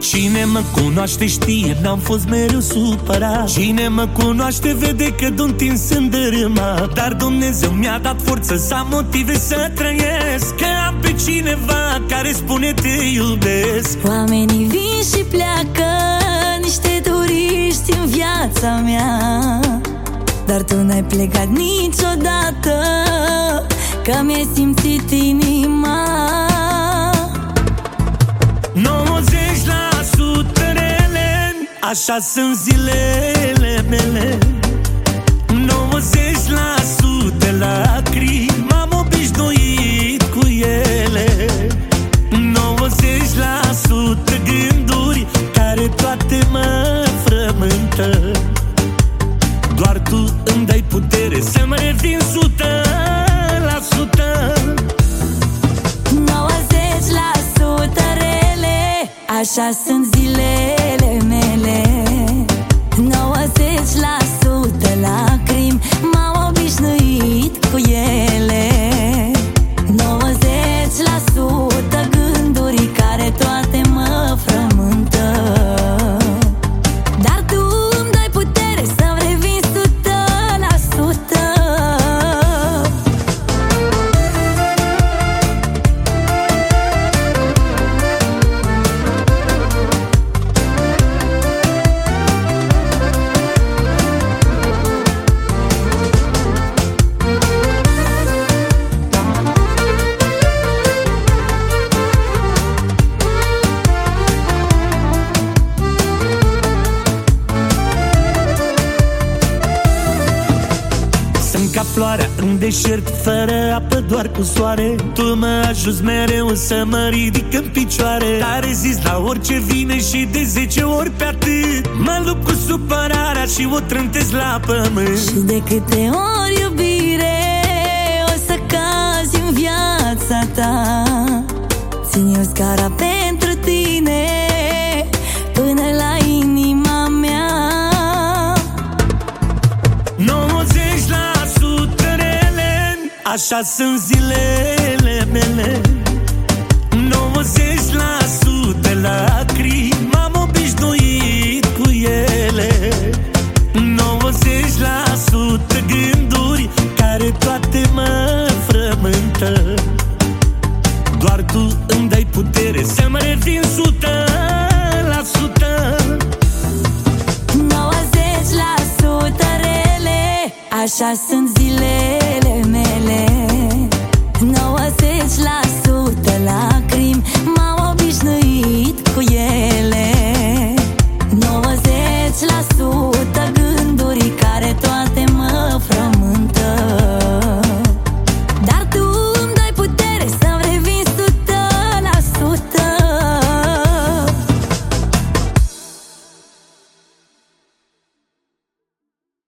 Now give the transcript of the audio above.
Cine mă cunoaște știe, n-am fost mereu supărat. Cine mă cunoaște vede că d-un timp sunt dărâmat. Dar Dumnezeu mi-a dat forță să am motive să trăiesc, că am pe cineva care spune te iubesc. Oamenii vin și pleacă, niște turiști în viața mea, dar tu n-ai plecat niciodată, că mi-ai simțit inima. 90% rele, așa sunt zilele mele. 90% lacrimi, m-am obișnuit cu ele. 90% gânduri care toate mă frământă. Doar tu îmi dai putere să-mi revin 100%. 90% rele, așa sunt zilele mele. 90% lacrimi, m-am obișnuit cu ele. 90% gânduri care toate mă frământă. Dar tu îmi dai putere să-mi revin 100%. Ca floarea în deșert, fără apă, doar cu soare. Tu mă ajuți mereu să mă ridic în picioare. Dar rezist la orice vine și de 10 ori pe atât. Mă lupt cu supărarea și o trântesc la pământ. Și de câte ori, iubire, o să cazi în viața ta. Țin eu scara pentru tine până la inima mea. 90% rele, așa sunt zilele mele. 90% lacrimi, m-am obișnuit cu ele. 90% gânduri care toate mă frământă. Doar tu îmi dai putere să-mi revin 100%. 90% rele, așa sunt zilele mele. 90% lacrimi, m-am obișnuit cu ele. 90%